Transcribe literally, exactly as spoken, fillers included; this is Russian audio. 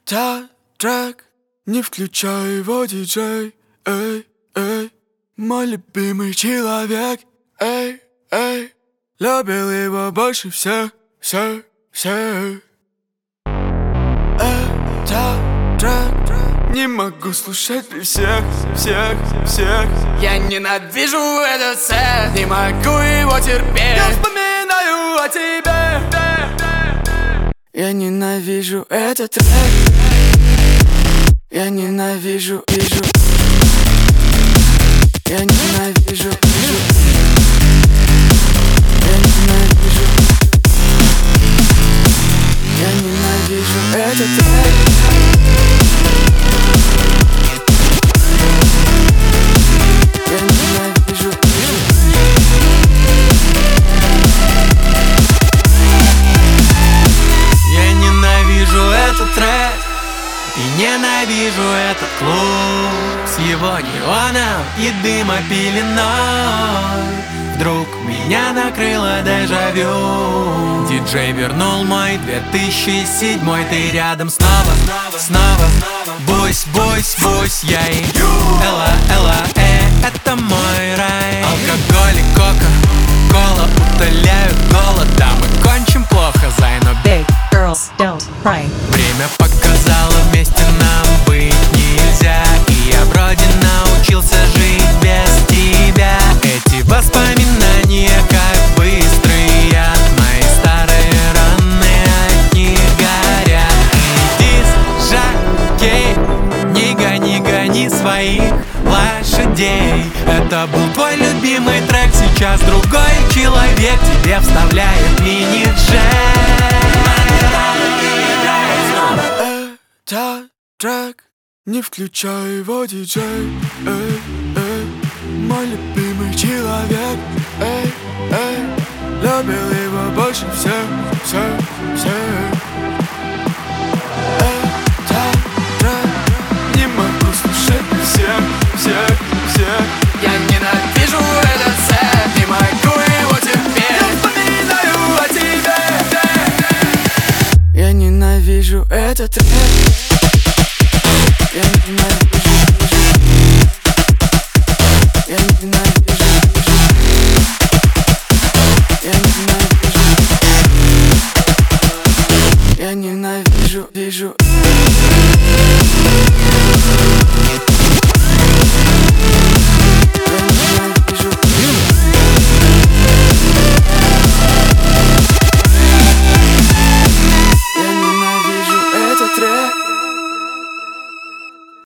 Это трек, не включай его, диджей. Эй, эй, мой любимый человек. Эй, эй, любил его больше всех, всех, всех. Это трек, не могу слушать при всех, всех, всех. Я ненавижу этот сет, не могу его терпеть. Я вспоминаю о тебе. Я ненавижу этот трек. Я ненавижу, вижу. Я ненавижу, вижу. Я ненавижу. Я ненавижу этот трек. Я ненавижу, вижу. Я ненавижу этот трек и ненавижу этот клуб с его неоном и дымопеленой. Вдруг меня накрыло дежавю. Диджей вернул мой две тысячи седьмой. Ты рядом снова, снова. Бусь, бусь, бусь, я и Элла, Элла, э, это мой рай. Алкоголь и кока-кола утоляют голод. Да, мы кончим плохо, зай, но Big girls don't cry. время показало, вместе нам быть нельзя. И я вроде научился жить без тебя. Эти воспоминания как быстрый яд. Мои старые раны от них горят. Иди, жакей, не гони, гони своих лошадей. Это был твой любимый трек, сейчас другой человек тебе вставляет мини-джек. Это трек, не включай его, диджей. Эй, эй, мой любимый человек. Эй, эй, любил его больше всех, всех, всех. Это трек, не могу слушать всех, всех, всех. Я ненавижу этот сет, не могу его терпеть. Я вспоминаю о тебе. Я ненавижу этот трек. Я ненавижу, я ненавижу, я ненавижу, я ненавижу, вижу. Я ненавижу этот трек.